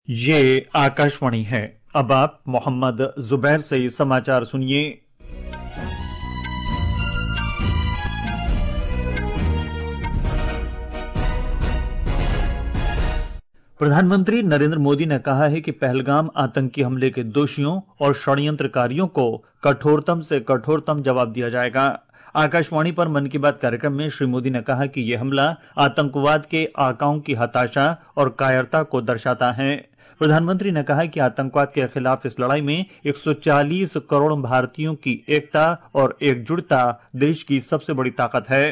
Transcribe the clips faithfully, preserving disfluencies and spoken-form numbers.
ये आकाशवाणी है। अब आप मोहम्मद जुबैर से समाचार सुनिए। प्रधानमंत्री नरेंद्र मोदी ने कहा है कि पहलगाम आतंकी हमले के दोषियों और षड्यंत्रकारियों को कठोरतम से कठोरतम जवाब दिया जाएगा। आकाशवाणी पर मन की बात कार्यक्रम में श्री मोदी ने कहा कि यह हमला आतंकवाद के आकाओं की हताशा और कायरता को दर्शाता है। प्रधानमंत्री ने कहा कि आतंकवाद के खिलाफ इस लड़ाई में एक सौ चालीस करोड़ भारतीयों की एकता और एकजुटता देश की सबसे बड़ी ताकत है।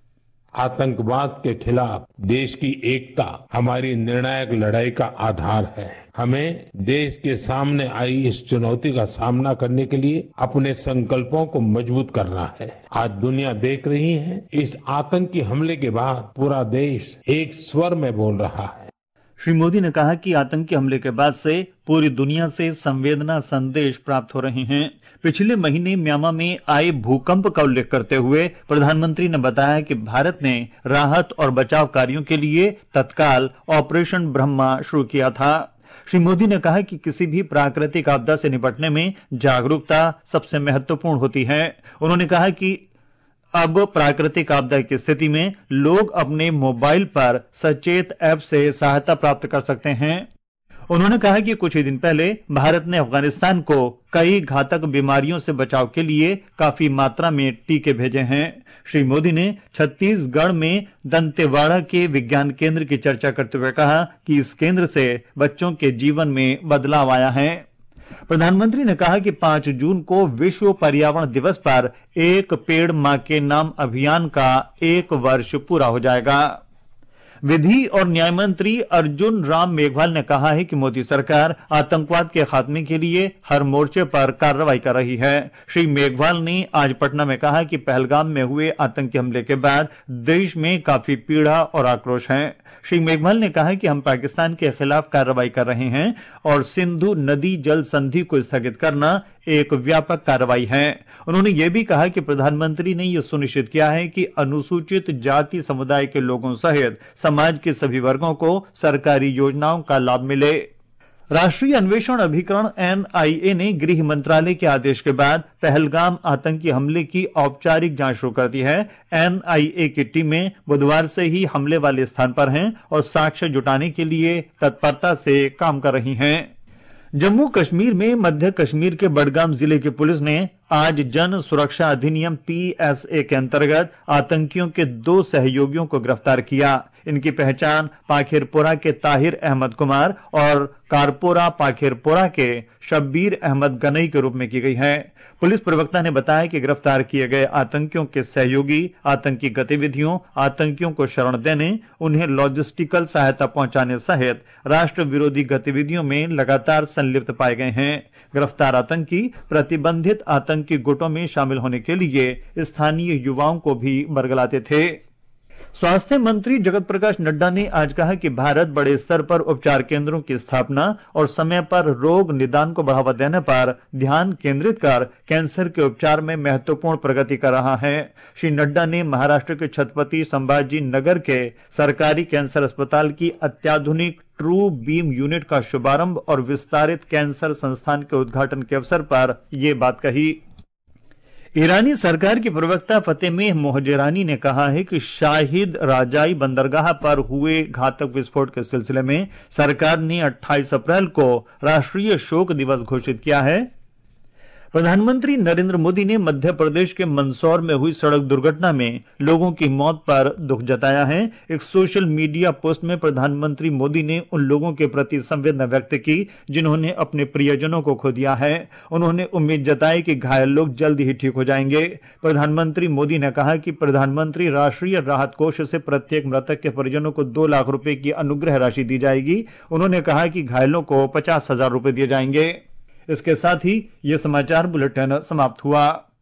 आतंकवाद के खिलाफ देश की एकता हमारी निर्णायक लड़ाई का आधार है। हमें देश के सामने आई इस चुनौती का सामना करने के लिए अपने संकल्पों को मजबूत करना है। आज दुनिया देख रही है, इस आतंकी हमले के बाद पूरा देश एक स्वर में बोल रहा है। श्री मोदी ने कहा कि आतंकी हमले के बाद से पूरी दुनिया से संवेदना संदेश प्राप्त हो रहे हैं। पिछले महीने म्यांमार में आए भूकंप का उल्लेख करते हुए प्रधानमंत्री ने बताया कि भारत ने राहत और बचाव कार्यों के लिए तत्काल ऑपरेशन ब्रह्मा शुरू किया था। श्री मोदी ने कहा कि किसी भी प्राकृतिक आपदा से निपटने में जागरूकता सबसे महत्वपूर्ण होती है। उन्होंने कहा कि अब प्राकृतिक आपदा की स्थिति में लोग अपने मोबाइल पर सचेत ऐप से सहायता प्राप्त कर सकते हैं। उन्होंने कहा कि कुछ ही दिन पहले भारत ने अफगानिस्तान को कई घातक बीमारियों से बचाव के लिए काफी मात्रा में टीके भेजे हैं। श्री मोदी ने छत्तीसगढ़ में दंतेवाड़ा के विज्ञान केंद्र की चर्चा करते हुए कहा कि इस केंद्र से बच्चों के जीवन में बदलाव आया है। प्रधानमंत्री ने कहा कि पांच जून को विश्व पर्यावरण दिवस पर एक पेड़ मां के नाम अभियान का एक वर्ष पूरा हो जाएगा। विधि और न्याय मंत्री अर्जुन राम मेघवाल ने कहा है कि मोदी सरकार आतंकवाद के खात्मे के लिए हर मोर्चे पर कार्रवाई कर रही है। श्री मेघवाल ने आज पटना में कहा कि पहलगाम में हुए आतंकी हमले के बाद देश में काफी पीड़ा और आक्रोश है। श्री मेघवाल ने कहा कि हम पाकिस्तान के खिलाफ कार्रवाई कर रहे हैं और सिंधु नदी जल संधि को स्थगित करना एक व्यापक कार्रवाई है। उन्होंने यह भी कहा कि प्रधानमंत्री ने यह सुनिश्चित किया है कि अनुसूचित जाति समुदाय के लोगों सहित समाज के सभी वर्गों को सरकारी योजनाओं का लाभ मिले। राष्ट्रीय अन्वेषण अभिकरण एन आई ए ने गृह मंत्रालय के आदेश के बाद पहलगाम आतंकी हमले की औपचारिक जांच शुरू कर दी है। एन आई ए की टीमें बुधवार से ही हमले वाले स्थान पर हैं और साक्ष्य जुटाने के लिए तत्परता से काम कर रही हैं। जम्मू कश्मीर में मध्य कश्मीर के बडगाम जिले की पुलिस ने आज जन सुरक्षा अधिनियम पी एस ए के अंतर्गत आतंकियों के दो सहयोगियों को गिरफ्तार किया। इनकी पहचान पाखिरपुरा के ताहिर अहमद कुमार और कारपोरा पाखिरपुरा के शब्बीर अहमद गनई के रूप में की गई है। पुलिस प्रवक्ता ने बताया कि गिरफ्तार किए गए आतंकियों के सहयोगी आतंकी गतिविधियों, आतंकियों को शरण देने, उन्हें लॉजिस्टिकल सहायता पहुंचाने सहित राष्ट्र विरोधी गतिविधियों में लगातार संलिप्त पाए गए हैं। गिरफ्तार आतंकी प्रतिबंधित आतंकी गुटों में शामिल होने के लिए स्थानीय युवाओं को भी बरगलाते थे। स्वास्थ्य मंत्री जगत प्रकाश नड्डा ने आज कहा कि भारत बड़े स्तर पर उपचार केंद्रों की स्थापना और समय पर रोग निदान को बढ़ावा देने पर ध्यान केंद्रित कर कैंसर के उपचार में महत्वपूर्ण प्रगति कर रहा है। श्री नड्डा ने महाराष्ट्र के छत्रपति संभाजी नगर के सरकारी कैंसर अस्पताल की अत्याधुनिक ट्रू बीम यूनिट का शुभारंभ और विस्तारित कैंसर संस्थान के उद्घाटन के अवसर पर ये बात कही। ईरानी सरकार के प्रवक्ता फतेह मोहजेरानी ने कहा है कि शाहिद राजाई बंदरगाह पर हुए घातक विस्फोट के सिलसिले में सरकार ने अट्ठाईस अप्रैल को राष्ट्रीय शोक दिवस घोषित किया है। प्रधानमंत्री नरेंद्र मोदी ने मध्य प्रदेश के मंदसौर में हुई सड़क दुर्घटना में लोगों की मौत पर दुख जताया है। एक सोशल मीडिया पोस्ट में प्रधानमंत्री मोदी ने उन लोगों के प्रति संवेदना व्यक्त की जिन्होंने अपने प्रियजनों को खो दिया है। उन्होंने उम्मीद जताई कि घायल लोग जल्द ही ठीक हो जाएंगे। प्रधानमंत्री मोदी ने कहा कि प्रधानमंत्री राष्ट्रीय राहत कोष से प्रत्येक मृतक के परिजनों को दो लाख रुपए की अनुग्रह राशि दी जाएगी। उन्होंने कहा कि घायलों को पचास हजार रुपए दिए जाएंगे। इसके साथ ही ये समाचार बुलेटिन समाप्त हुआ।